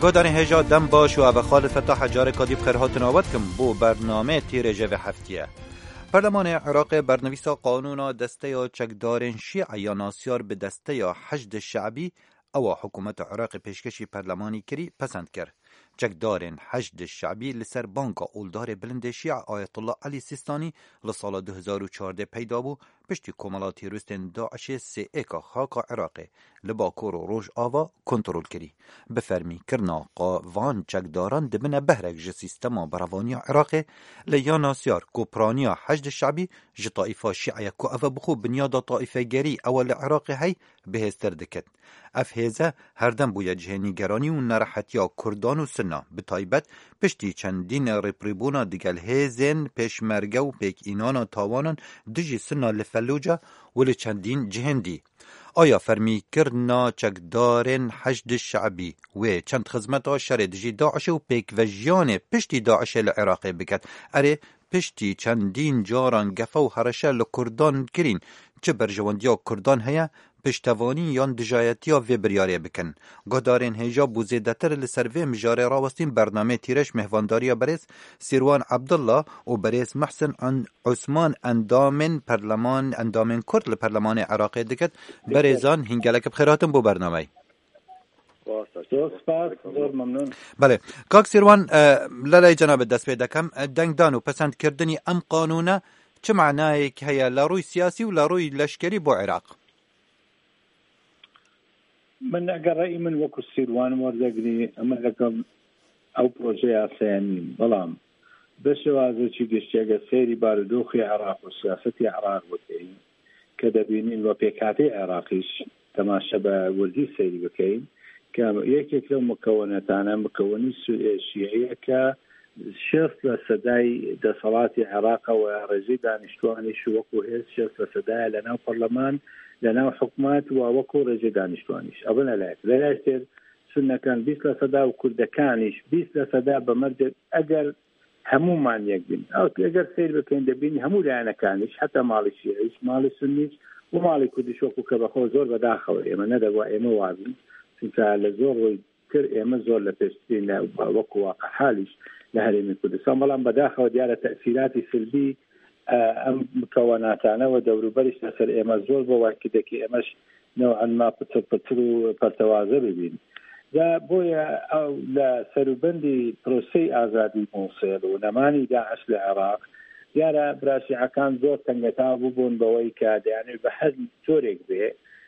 گودانی هجا دم باش و ابخال فتح جار کادی بخیرهات نوبت کم بو برنامه تیر جوه هفتیه. پارلمان عراق برنویسا قانونا دسته یا چکدارن شیعه یا ناسیار به دسته یا حشد شعبی او حکومت عراق پیشکشی پارلمانی کری پسند کرد. چکدارن حشد شعبی لسر بانکا اولدار بلند شیعه آیت الله علی سیستانی لسال 2014 پیدا بو پشتی کمالاتی روستن داعش سی ایکا خاکا عراقه لباکور و روش آوا کنترول کری. بفرمی کرنا قاوان چکداران دبنه بهرک جه سیستما براوانی عراقه لیا ناسیار کوپرانیا حشد شعبی جه طائفه شیعه کو اوه بخو بنیادا طائفه گری اول عراقه هی بهستر دکت. اف هیزه هردم بویا جهنی گرانی و نرحتیا کردان و سنا بتایبت پشتی چندین رپریبونا دیگل هیزن پیشمرگه و پیک اینانا تاوانان دجی سنا لفلوجا ولی چندین جهندی. آیا فرمی کرنا چکدارن حشد شعبی و چند خزمتا شر دجی داعش و پیک و جیان پشتی داعش لعراقه بکت اره پشتی چندین جاران گفه و هرشه لکردان کرین چه برجواندیا کردان هیا پشتوانی یان دجایتیا و بریاری بکن. گهدارین هجا بوزیدتر لسروی مجاره راوستین برنامه تیرش مهوانداری برس سیروان عبدالله و برس محسن عثمان اندامن کرد لپرلمان عراقی دکت برزان هنگلک بخیراتم بو برنامه. بله کاک سیروان لالای جناب دست پیدا کم دنگ دانو پسند کردنی ام قانونه چه معنای که هیا لاروی سیاسی و لاروی لشکری بو عراق؟ من اگر رأی من وکو سیروان وردگری اما لکم او پروژه آسیانی بلام بشوازه چی گشتی اگر سیری باردوخی عراق و سیاستی عراق بکیم که دبینین و پیکاتی عراقیش تماشا با وردی سیری بکیم که یک لو مکونتانا مکونی شیعیه که شرط لصدای دصلات عراق و رجی دانشتوانی شو وکو هیز شرط لصدای لنا برلمان لنا حكومات ووكو رجي دانشتوانيش أبنا لا يشتر سنة كان بيس لصدا وكرد كانش بيس لصدا بمرجع أجر همو مان يقبل أو أجر سير بكين دبين همو لا أنا كانش حتى مالي شيعيش مالي سنيش ومالي كدش وكو كبخو زور بداخل إما ندى وإما وعبين سنتا لزور ويكر إما زور لتشتين وكو واقع حالش لهذه من كدس أمالان بداخل ديالة تأثيراتي سلبي ام مكوناتنا ودورو برش نسر اما زور بواكدكي امش نوعا ما بترو برتوازه ببين دا بويا او لا سروبندي بروسي ازادي موصل ونماني داعش العراق يارا براشي عكان زور تنقتابو بون بويكاد يعني بحد توريك به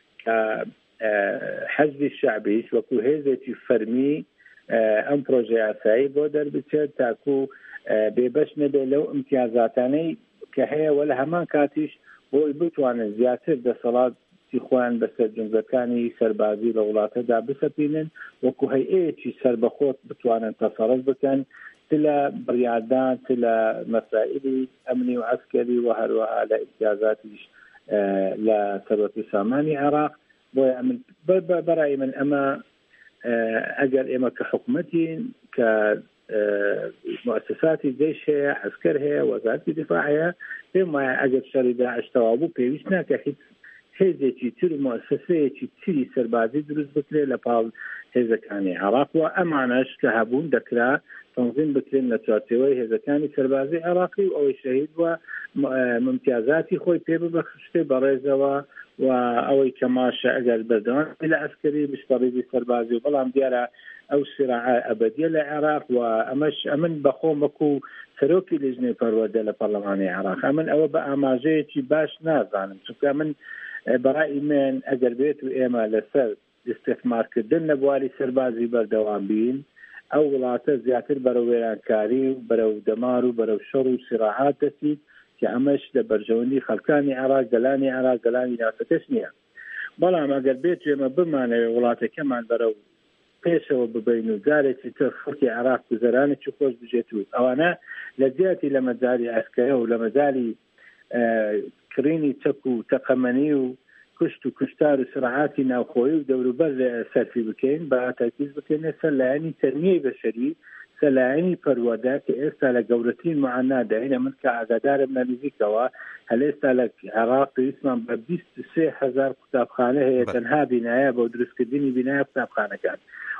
كحزب الشعبيش وكو هيزتي فرمي ام بروجي اساي بودر بتشد تاكو ببش نبي لو امتيازاتاني كهيا ولا همان كاتيش بو بتوان زياتر دصلات اخوان بس جنزكاني سربازي لولاته دا بسبينن وكو هيئتي سربخوت بتوان تصرف بكن تلا بريادان تلا مسائل امني وعسكري وهروها على امتيازاتي لا سبب ساماني عراق ومن براي من اما اجل اما كحكومتي ك مؤسسات جيشها عسكرها وزارة دفاعها بما أجب شر داعش توابو بيوشنا كحيث هزي تير مؤسسة تيري سربازي دروز بكري لبال هزا كاني عراق وأمانش كهبون دكرا تنظيم بكري نتواتيوي هزا كاني سربازي عراقي أو الشهيد وممتازاتي خوي بيبو بخشتي بريزة وأوي كماشا أجل بردوان إلى عسكري بشتريدي سربازي وبلام ديالا أو صراع أبدية للعراق وأمش أمن بخومكو سروكي لجنة فرودة لبرلمان العراق أمن أو بقى ماجيتي باش نازانم شكرا من برأي من أجر بيتو إيما لسر استثمار كدن نبوالي سربازي بردوان بين أو ولاته زياتر برو ويرانكاري برو دمارو برو شرو صراعات تسيد كأمش لبرجوني خلقاني عراق قلاني ناستشنيا بلا ما أجر بيتو إيما بمعنى ولاته كمان برو پێشەوە ببین و جارێکی تر خەڵکی عراق گوزەرانێکی خۆش بژێتوت ئەوانە لە جیاتی لە مەجای ئەسکەیە و لە مەجای کڕینی چەک و تەقەمەنی و کوشت و کوشتار و سرعاتی ناوخۆیی و دەوروبەر سەرفی بکەین بە تاکیز بکەینە سەر لایەنی تەنمیەی بەشەری سەر لایەنی پەروەدە کە ئێستا لە گەورەترین معانادا هینە من کە ئاگادارم لە نزیکەوە هەل ئێستا لە عێراق پێویستمان بە 23,000 قوتابخانە هەیە تەنها بینایە بۆ دروستکردنی بینایە قوتابخانەکان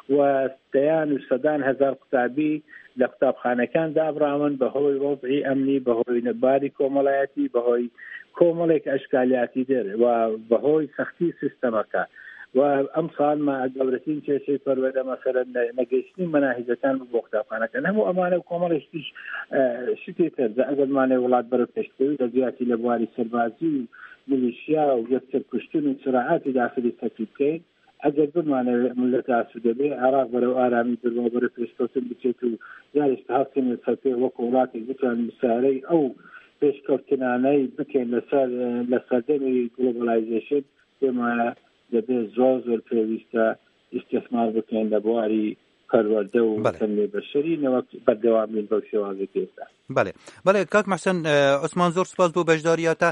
و دەیان و سەدان هزار قوتابی لە قوتابخانەکان دابراون بەهۆی وەضعی ئەمنی بەهۆی نەباری کۆمەڵایەتی بەهۆی کۆمەڵێک ئەشکالیاتی دەر و بەهۆی سەختی سیستەمەکە و ئەم ساڵ ما گەورەترین کێشەی پەروەردە مەسەلەن نەگەیشتنی مەناهیجەکان بۆ قوتابخانەکان هەموو ئەمانە و کۆمەڵێکیش شتێک تر ئەگەرمانێ وڵات بەرە پێشکەوی دەزیاتی لە بواری سەربازی و میلیشیا و یەکتر کوشتن و سراعاتی داخلی تەکلیف بکەین ئەگەر بمانەوێت ملت ئاسوودە بێ عێراق بەرەو ئارامی دەرەوە بەرە پێشکەوتن بچێت و یاریش هەڵکەین سەرپێ وەکو وڵاتی بتوانین بسارەی ئەو پێشکەوتنانەی بکەین لە سەردەمی گلۆبەلایزیشن پێمانە دەبێت زۆر پێویستە ئیستثمار بکەین لە بواری پەروەردە و تەنمێ بەشەرینەوە بەردەوامین بەو شێوازە تێستا. بەڵێ کاک محسن عوسمان زۆر سپاس بۆ بەشداریاتە.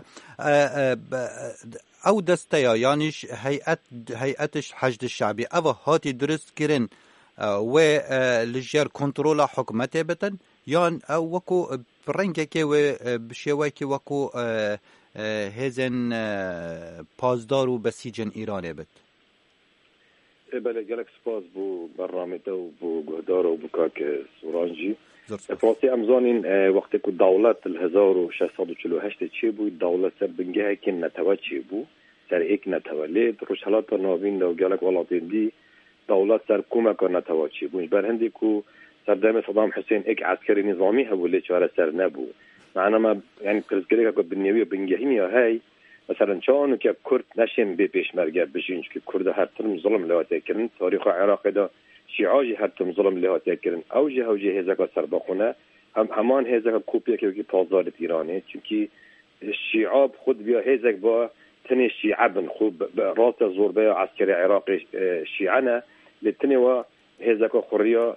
ئەو دەستەیە یانیش هەیئەتش حەشد شعبی ئەوە هاتی دروستکردن وێ لەژێر کۆنتڕۆلا حکومەتێ بتن یان ئەو وەکو ڕەنگێکی وێ بشێوەیەکی وەکو هێزن پازدار و بەسیجن ئیرانێ بێت؟ بله گلک سپاس بو برنامه و بو گهدار و بو کاک سورانجی فاسی امزانین وقتی که دولت 1648 چی بود دولت سر بنگه که نتوه چی بود سر ایک نتولید روشالات نوین و گلک ولاتین دی دولت سر کمک نتوه چی بود بر هندی که سردام صدام حسین ایک عسکری نظامی هبولی چاره سر نبو معنا ما یعنی پرزگری که بنیوی و بنگهی هی مثلا چون که کرد نشین به پیشمرگه بشین که کرد هر ترم ظلم لواته کردن تاریخ عراق دا شیعاجی هر ترم ظلم لواته کردن اوجه هزکا سرباخونه همان هزکا کوپیه که پازدار ایرانه چونکی شیعاب خود بیا هزک با تنی شیعه بن خوب راست زوربه عسکری عراق شیعه لتنی و هزکا خوریا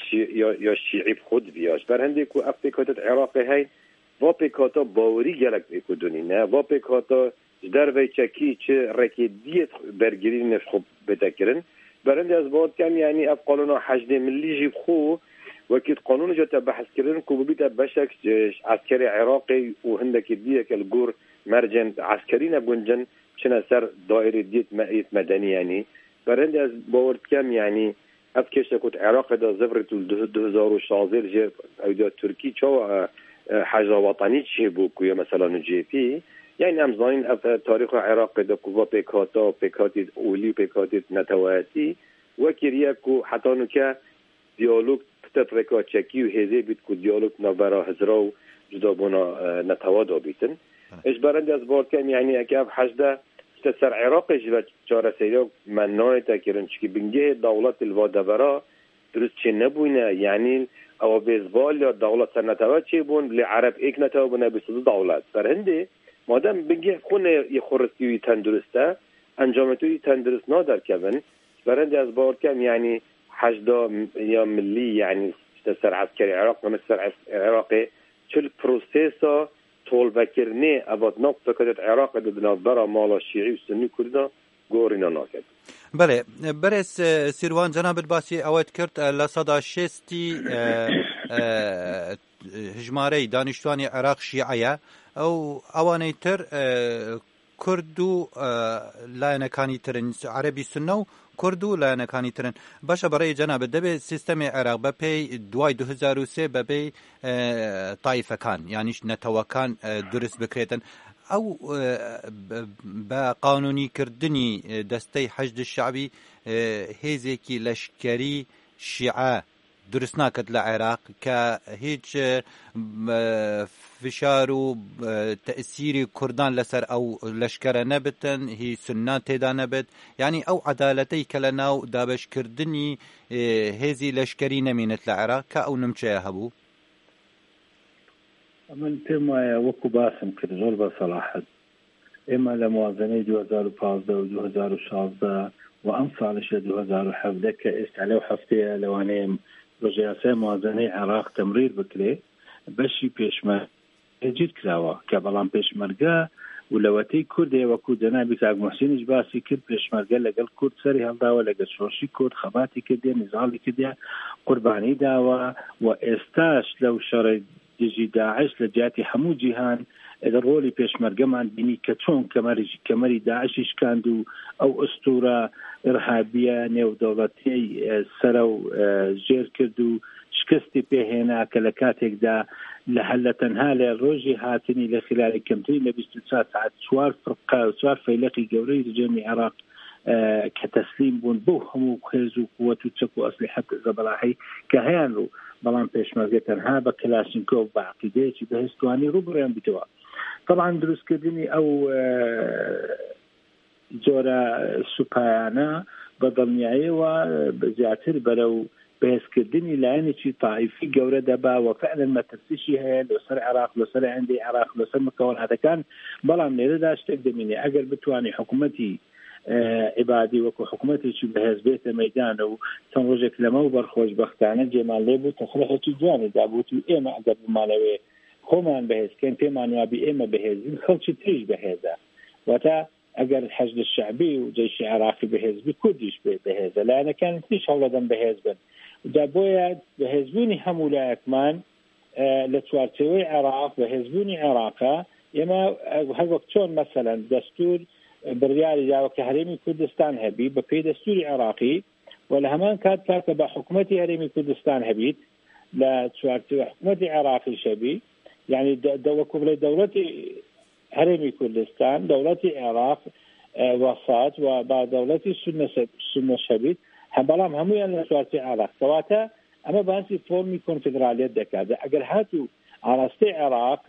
یا شیعی خود بیاش بر هندی که افریقات عراق هی و پیکاتا باوری گلک اکودونی نه و پیکاتا در ویچکی چه رکیدیت برگیری نفس خوب بتکرن برند از بعد کم یعنی اف قانون حشد ملی جیب خو وکیت قانون جاتا بحث کردن که ببیت بشک عسکری عراقی و هندکی دیه که الگور مرجن عسکری نبونجن چنه سر دائره دیت مدنی یعنی برند از باورد کم یعنی اف کشت کت عراق دا زفرت 2016 جه اویدا ترکی چاو حاجة وطنية شيء كويا مثلا جي بي يعني أمزانين تاريخ العراق ده كوا بيكاتا بيكاتي أولي بيكاتي نتواتي وكرياكو حتى نكا ديالوج تتركوا تشكي وهذا بيتكو ديالوج نبرا هزراو جدابونا نتوادا بيتن إيش برند أزبار كم يعني أكاب حاجة تسر عراق جبت جارة سيدا من نوع تكرن شكي بنجه دولة الوادبرا درست چه نبوينه يعني او بیزبال یا دولت سر نتوه چی بون لی عرب ایک نتوه بونه بسید دولت در هنده مادم بگه خونه یه خورستیوی تندرسته انجامتوی تندرست نادر کبن برنده از بار کم یعنی حجدا یا ملی یعنی سر عسکری عراق و سر عراقی چل پروسیسا طول بکرنه اباد نقطه کدت عراق دادنا برا مالا شیعی و سنی کرده گورینا ناکد بله برس سیروان جناب الباسی اوید کرد لصدا شستی هجماری دانشتوانی عراق شیعه او اوانی تر کردو لانکانی ترن عربی سنو کردو لانکانی ترن باشه برای جناب دبی سیستم عراق بپی دوای 2003 بپی طایفه کان یعنی نتوکان درست بکریتن او با قانونی کردنی دسته حشد الشعبی هیزکی لشکری شیعه درست ناکد لعراق که هیچ فشار و تأثیر کردان لسر او لشکر نبتن هی سنات تیدا نبت یعنی او عدالتی کلناو دابش کردنی هیزی لشکری نمینت لعراق که او نمچه هبو من تما وكو باسم كرزول بصراحة إما لموازنة 2015 و 2016 وأمثال شيء 2017 كإست عليه حفتي لوانيم رجاسة موازنة عراق تمرير بكري بشي بيشمر جيد كلاوا كبلان بيشمرقا ولواتي كردي وكو جنابي كاق محسين إجباسي كرد بيشمرقا لقل كرد سري هالداوة لقل شوشي كرد خباتي كرديا نزالي كرديا قرباني داوة وإستاش لو شرد دجي داعش لجاتي حمو جيهان ڕۆلی پێشمەرگەمان بینی کە چۆن کەمەری داعشیش کاند و ئەو ئەستورە ئرهابیە نێودەوڵەتی سەرە و ژێر کرد و شکستی پێهێنا کە لە کاتێکدا لە تەنها لە ڕۆژی هاتنی لە خلالی کەمتری لە 24 ساعت 4 فەیلقی گەورەی رژێمی عێراق کە تەسلیم بوون بۆ هەموو خێز و قووەت و چەک و ئەسلحە زەبەلاحی کە هەیان ڕوو بەڵام پێشمەرگە تەنها بە کلاشینکۆڤ بە عەقیدەیەکی بەهێزتوانی ڕووبڕیان بیتەوە. طبعا دروستکردنی ئەو جۆرە سوپایانە بە دڵنیاییەوە زیاتر بەرەو بەهێزکردنی لایەنێکی تائیفی گەورە دەبا و فعلا مەترسیشی هەیە لەسەر عێراق لەسەر هەندێک عێراق لەسەر مکەوەناتەکان. بەڵام لێرەدا شتێک دەبینێ ئەگەر بتوانێت حکوومەتی عبادی وەکو حکوومەتێکی بەهێز بێتە مەیدانە و چەند ڕۆژێک لەمە و بەرخۆشبەختانە جێمان لێبوو تەخلەهێکی جوانی دابوت و ئێمە ئەگەر بمانەوێ خۆمان بەهێزکەین پێمان وابی ئێمە بەهێزین خەڵکی تریش بەهێزە واتە ئەگەر حەشد الشعبی و جەیشی عێراقی بەهێزبی کوردیش بەهێزە لایەنەکانی تریش هەوڵەدەن بەهێز بن دا بۆیە بەهێزبوونی هەموو لایەکمان لە چوارچێوەی عێراق بەهێزبوونی عێراقا ئێمە هەر وەک چۆن مەسەلەن دەستور بڕیاری داوە کە هەرێمی کوردستان هەبی بە پێی دەستوری عێراقی و لە هەمان کات کە بە حکوومەتی هەرێمی کوردستان هەبیت لە چوارچێوە حکوومەتی عێراقی شەبی یعنی وەکو بڵێ دەوڵەتی هەرێمی کوردستان دەوڵەتی عێراق وەسات و با دەوڵەتی سونە شەبیت بەڵام هەمویان لە چوارچێوەی عێراق کەواتە ئەمە باسی فۆرمی کۆنفدرالیەت دەکات. ئەگەر هاتوو ئاراستەی عێراق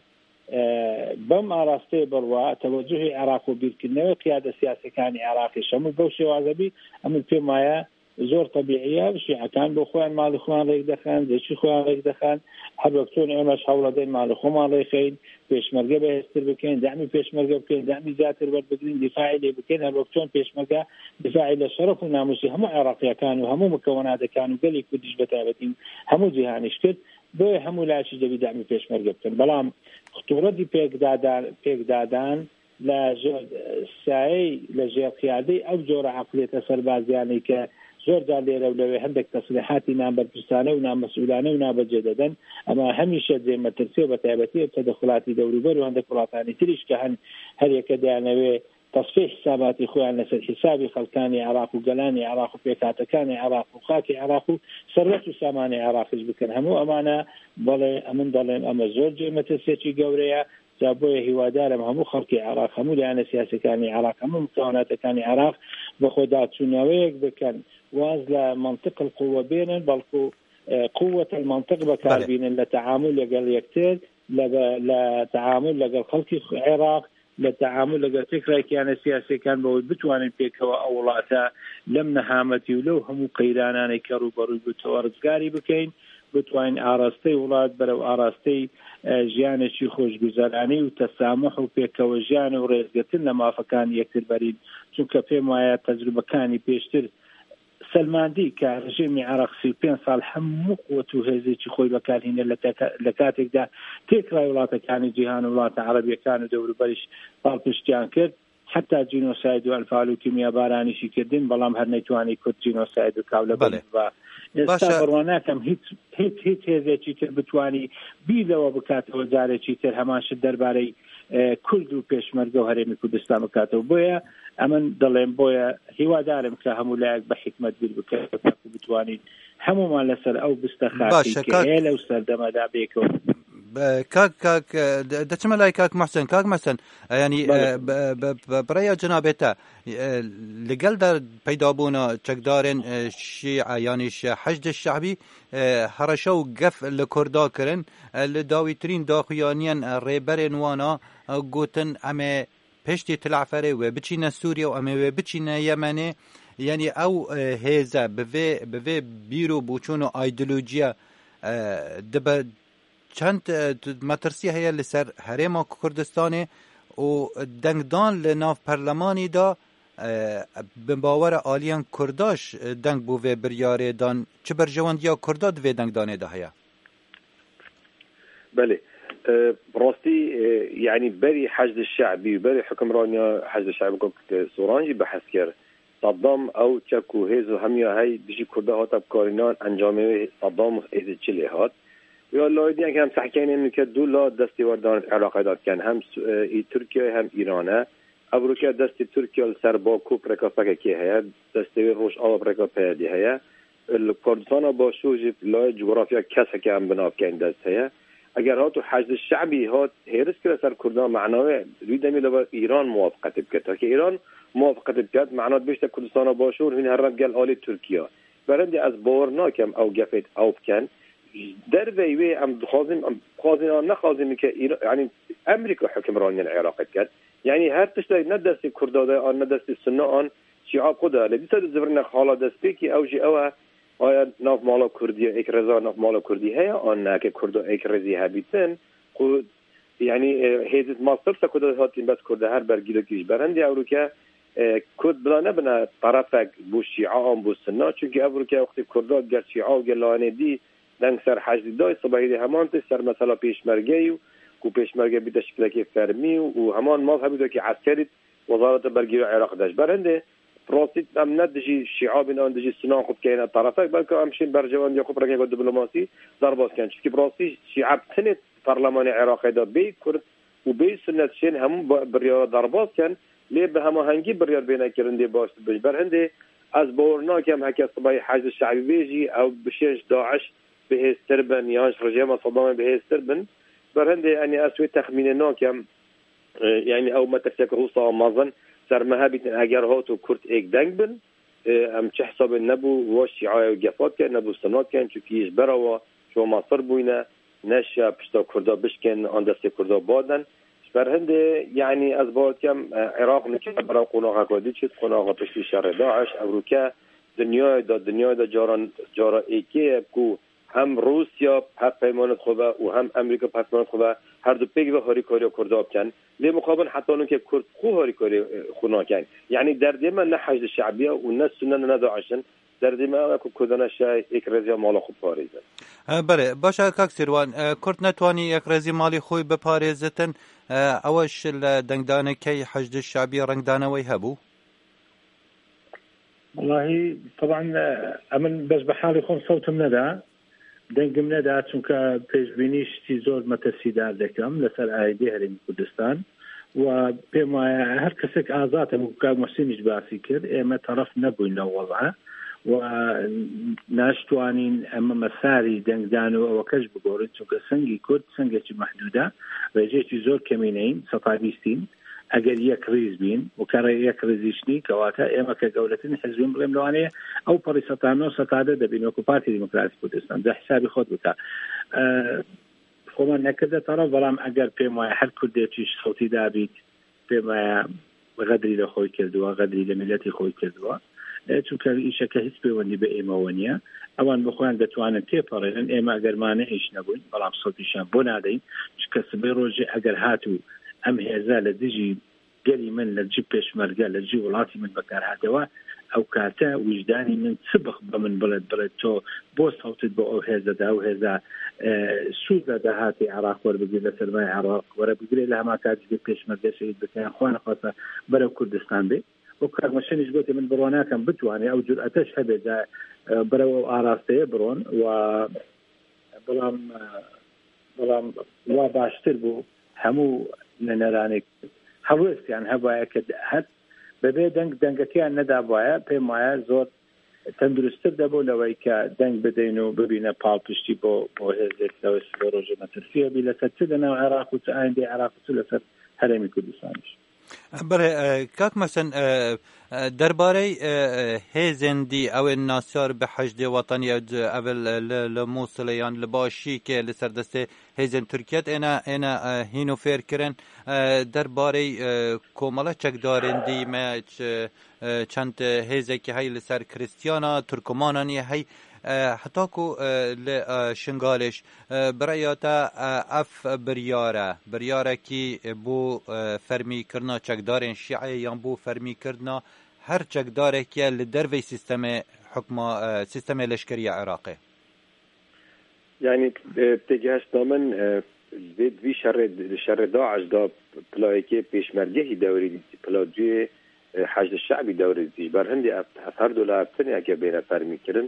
بەم ئاراستەیە بڕوا تەوەجوهی عێراق و بیرکردنەوەی قیادە سیاسەکانی عێراقی هەموو بەو شێوازەبی ئەمن پێم وایە زۆر طبیعیە شیعەکان بۆ خۆیان ماڵی خۆیان ڕێک دەخەن جێچی خۆیان ڕێک دەخەن هەر وەک چۆن ئێمەش هەوڵەدەین ماڵی خۆمان ڕێخەین پێشمەرگە بەهێزتر بکەین دامی پێشمەرگە بکەین دامی زیاتر وەربگرین دیفاعی لێ بکەین هەر وەک چۆن پێشمەرگە دیفاعی لە شەرەف و ناموسی هەموو عێراقیەکان و هەموو مکەوەناتەکان و گەلی کوردیش بەتایبەتی هەموو جیهانیش کرد بۆیە هەموو لایەکی دەبی دامی پێشمەرگە بکەن. بەڵام خطوڕەتی پێکدادان لە سایەی لە ژێرقیادەی ئەو جۆرە عەقڵیەتە سەربازیانەی کە زۆرجار لێرە و لەوێ هەندێک تەسلیحاتی نامبەرپرسانە و نامەسئولانە و نابەجێ دەدەن ئەمە هەمیشە جێمەترسیە بەتایبەتی تەدەخڵاتی دەوروبەر و هەندێک وڵاتانی تریش کە هەر یەکە دەیانەوێ تەصفیح حساباتی خۆیان لەسەر حسابی خەڵکانی عێراق و گەلانی عێراق و پێکهاتەکانی عێراق و خاکی عێراق و سەرەت و سامانی عێراقیش بکەن هەموو ئەمانە بەڵێ ئەمن دەڵێن ئەمە زۆر جێمەترسێکی گەورەیە جا بۆیە هیوادارم هەموو خەڵکی عێراق هەموو لایەنە سیاسەکانی عێراق هەموو مکەوەناتەکانی عێراق بە خۆداچوونەوەیەک بکەن واز لە منطق القوة بێنن بەڵکو قوة المنطق بەکاربینن لە تعامل لەگەڵ یەکتر لە تعامل لەگەڵ خەڵکی عێراق لە تعامل لەگەڵ فکرێکیانە سیاسیەکان بەوەی بتوانن پێکەوە ئەو وڵاتە لەم نەهامەتی و لەو هەموو قەیرانانەی کە ڕوبەڕووی بووتەوە ڕزگاری بکەین بتوانین ئاراستەی وڵات بەرەو ئاراستەی ژیانێکی خۆشگوزەرانی و تەسامح و پێکەوە ژیان و ڕێزگرتن لە مافەکانی یەکتر بەرین چونکە پێم وایە تەجروبەکانی پێشتر سلماندی کە ڕژێمی عێراق 35 ساڵ هەموو قووەت و هێزێکی خۆی بەکارهێنا لە کاتێکدا تێکرای وڵاتەکانی جیهان و وڵاتە عەرەبیەکان و دەوروبەریش پاڵپشتیان کرد حتا جینۆساید و ئەنفال و کیمیابارانیشی کردن بەڵام هەر نەیتوانی کورد جینۆساید و کاو لەبەر بە ئێستا بڕواناکەم هیچ هێزێکی تر بتوانی بیرەوە بکاتەوە جارێکی تر هەماشت دەربارەی کورد و پێشمەرگە و هەرێمی کوردستان بکاتەوە بۆیە ئەمن دەڵێم بۆیە هیوادارم کە هەموو لایەک بە حکمت بیر بکات و بتوانین هەمومان لەسەر ئەو بستەخاتی کە لەو سەردەمەدا بێکەوە کاک دەچمە لای کاک محسن کاک محسن ینی بڕێە جنابێتە لەگەڵدا پەیدابوونە چەکدارên شیعە یانیش حەشد الشعبی هەڕەشە و گەف لە کوردا کردن لە داویترین داخوایانیان ڕێبەرێن وانە گوتن ئەمێ پشتی تلعفەرێ وێ بچینە سووریا و ئەمێ وێ بچینە یەمەنێ یعنی ئەو هێزە بڤێ بیر و بوچون و ئایدۆلۆژیە دەبە چەند مەترسی هەیە لەسەر هەرێما کوردستانê و دەنگدان لە ناو پەرلەمانیدا باوەرە ئالیان کورداش دەنگ بۆ vê biryarêdan çi berjewandiya Kurda di vê dengdanê de heye؟ بله براستی یعنی بری حشد الشعبی بری حکمرانی حشد الشعبی که سورانجی بحث کرد صدام او چکو هیز و همیا هی دیجی کرده هات بکارینان انجامه صدام ایزی چلی هات یا لایدی که هم سحکین اینو که دولا دستی وردان عراق داد کن هم ترکیه هم ایرانه ابروکه دستی ترکیه سر باکو پرکاپک که هست دستی روش آب پرکاپ دی هست کردستان با شوج لای جغرافیا کسه که هم بناب کن دست هست اگر ها تو حشد شعبی ها هرس که سر کردان معناه ریدمی لبا ایران موافقت بکرد که ایران موافقت بکرد معناه بیشتر کردستان با شور هین هر رب گل آلی ترکیه برنده از باورناکم او گفت او کن در وی ام خازن نخازن که یعنی امریکا حکمرانی العراق کرد یعنی هر تشتای ندست کردای آن ندست سنه آن شیعه خدا لبیس زبرنا حالا دستی که اوجی اوه آیا ناف مالا کردی اکرزا ناف مالا کردی هیا آن نه که کرد اکرزی هبیتن خود یعنی هیزت ماستر سکودا هاتین بس کرده هر برگیرو کیش برندی اروکه کرد بلا نبنا طرفک بو شیعه آن بو سنه چونکه اروکه وقتی کردات گر شیعه و گلانه دی دنگ سر حجد دای صبحی همان سر مثلا پیشمرگی و پیشمرگی بیت شکلی فرمی و همان ماذ هبیدو که عسکری وزارت برگیرو عراق داشت برنده راستی ام ندجی شیعه بین آن دجی سنان خود که این طرفک بلکه همشین برجوان یا خوب رگه دیپلماسی ضربات کن چون که راستی شیعه تنت پارلمان عراق دا بی کرد و بی سنت شین هم بریار ضربات کن لی به هماهنگی بریار بینه کرنده باش برنده از باورنا که هم حکی صبحی حجد شعبی بیجی او بشیش داعش به استربن یانش رجیم صدام به استربن برهنده یعنی اسوی تخمین ناکم یعنی او متفق روسا مازن سر مهابیت اگر ها تو کرد ایک دنگ بن هم چه حساب نبو و شیعه و گفات کن نبو سنات کن چون کیش برا شو ماصر بوینه نشه پشتا کردا بشکن آن دست کردا بادن برهنده یعنی از باید کم عراق نکه برا قناقه کدی چید قناقه پشتی شر داعش اروکه دنیای دا جارا ایکیه کو هم روسیا حق پیمانت خوبه و هم امریکا پیمانت خوبه هر دو پیگ و هاری کاری کرداب کن لی مقابل حتی اون که کرد خو هاری کاری خونا کن یعنی در دیمه نه حشد شعبیه و نه سنن نه داعشن در دیمه که کدانه شای یک رزی مالا خوب پاریزن بله باشه کاک سیروان کرد نتوانی یک رزی مالی خوی بپاریزتن اوش دنگدانه کی حشد شعبیه رنگدانه وی هبو والله طبعا امن بس بحالي خون صوتم ندى دنگم ندا چونکە پێشبینیشتی زۆر مەتەرسیدار دەکەم لەسەر ئایدی هەرێمی کوردستان و پێم وایە هەر کەسێک ئازاتە کاک مەحسینیش باسی کرد ئێمە تەرەف نەبووین لەو وەڵعە و ناشتوانین ئەمە مەساری دەنگدان و ئەوەکەش بگۆڕین چونکە سەنگی کورد سەنگێکی مەحدودە ڕێژێکی زۆر کەمینەین سەتاویستین ئەگەر یەک ڕیز بین و کەڕێ یەک ڕێزیشتنی کەواتە ئێمە کە گەورەترین حزبین بڵێم لەوانەیە ئەو پەڕی سەتانۆ سەتادە دەبین وەکو پارتی دیموکراسی کوردستان دە حسابی خۆت بکە خۆمان نەکردە تەڕەو بەڵام ئەگەر پێم وایە هەر کوردێکیش سەوتی دابیت پێم وایە غەدری لە خۆی کردووە غەدری لە میلەتی خۆی کردووە چونکە ئیشەکە هیچ پەیوەندی بە ئێمەوە نییە ئەوان بخۆیان دەتوانن تێپەڕێنن ئێمە ئەگەرمانە هیچ نەبووین بەڵام سەوتیشان بۆ نادەین چونکە سبەی ڕۆژێ ئەگەر هاتوو ئەم هێزە لە دژی گەلی من لە جی پێشمەرگە لە جی وڵاتی من بەکار هاتەوە ئەو کاتە وجدانی من سبخ بە من بڵێت تۆ بۆ سەوتت بۆ ئەو هێزەدا و هێزە سوودە داهاتی عراق وەربگیر لە سەرمای عراق وەرەبگرێت لە هەما کاتی پێشمەرگە شەهید بکەیان خوا نەخواتە بەرەو کوردستان بێ و کارمەشەنیش گوتی من بڕۆ ناکەم بتوانێ ئەو جورئەتەش هەبێت بەرەو ئەو ئاراستەیە بڕۆن و بەڵام وا باشتر بوو هەموو نەنەرانێک هەوڵستیان هەبایە کە هەر بەبێ دەنگەکەیان نەدابایە پێم وایە زۆر تەندروستتر دەبوو لەوەی کە دەنگ بدەین و ببینە پاڵپشتی بۆ هێزێک لەوەی ڕۆژە مەترسیە بی لەسەر چ لەناو عێراق و چ ئایندەی عێراق و چ لەسەر هەرێمی کوردستانیش بله کاک مثلا درباره هزندی او ناسیار به حشد وطنی اول لموصلیان لباشی که لسردست هزن ترکیت اینا هینو فیر کرن درباره کومالا چکدارندی ما چند هزه که هی لسر کریستیانا ترکمانانی هی حتی کو شنگالش برایاتا اف بریاره کی بو فرمی کرنا چکدارن شیعه یا بو فرمی کرنا هر چکداره که لدروی سیستم لشکری عراقی یعنی تجهش دامن وی شر داعش دا پلایکی پیشمرگهی دوری پلاجوی حشد شعبی دوری دیش بر هندی $7 اگه بین فرمی کرن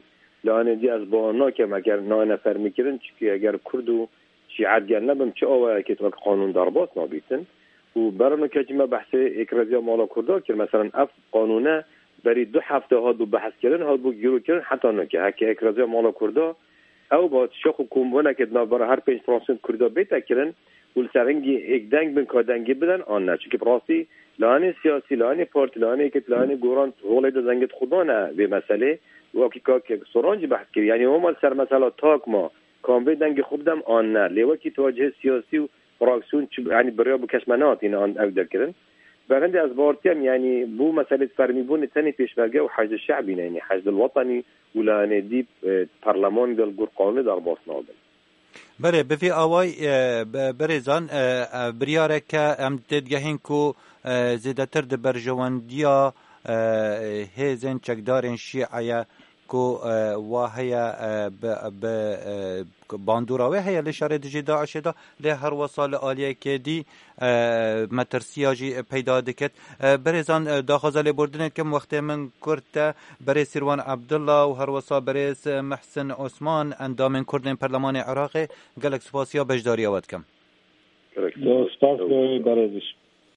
لانه دی از بانا که مگر نه نفر میکردن چی اگر کرد و شیعت گن نبم چه آوه که تو قانون درباس نابیتن و برانو که ما بحث اکرازیا مالا کرده که مثلا اف قانونه بری 2 هفته ها دو بحث کردن ها بو گیرو کردن حتی نه که هک اکرازیا مالا کرده او با شخ و کومبونه که نابر هر 5% کرده بیت کردن ول سرنگی یک دنگ بن کادنگی بدن آن نه چون راستی لانه سیاسی لانه پارتی لانه که لانه گوران ولید زنگت خدا نه به مسئله وقتی که سورانج بحث کرد یعنی هم سر مسئله تاک ما کام به دنگ خوب دم آن نه لیوا کی توجه سیاسی و فراکسیون یعنی برای بکشمنات این آن او در کردن بعد از بارتیم یعنی بو مسئله فرمی بون تنی پیشمرگه و حشد شعبی نه یعنی حشد الوطنی ولا ندی پارلمان دل gur قانون در باس نادن بله بفی آوای برزان بریاره که ام دیدگهین کو زیادتر د برجواندیا هزن چکدارن شیعه کو واهیا به باندوراوی هیا لشاره دجی داعش دا له هر وصال آلیه که دی مترسیاجی پیدا دکت برزان داخل بردن کم وقت من کرد برای سیروان عبدالله و هر وصال برای محسن عثمان اندام کردن پارلمان عراق گلک سپاسیا بجداری آود کم سپاس برازش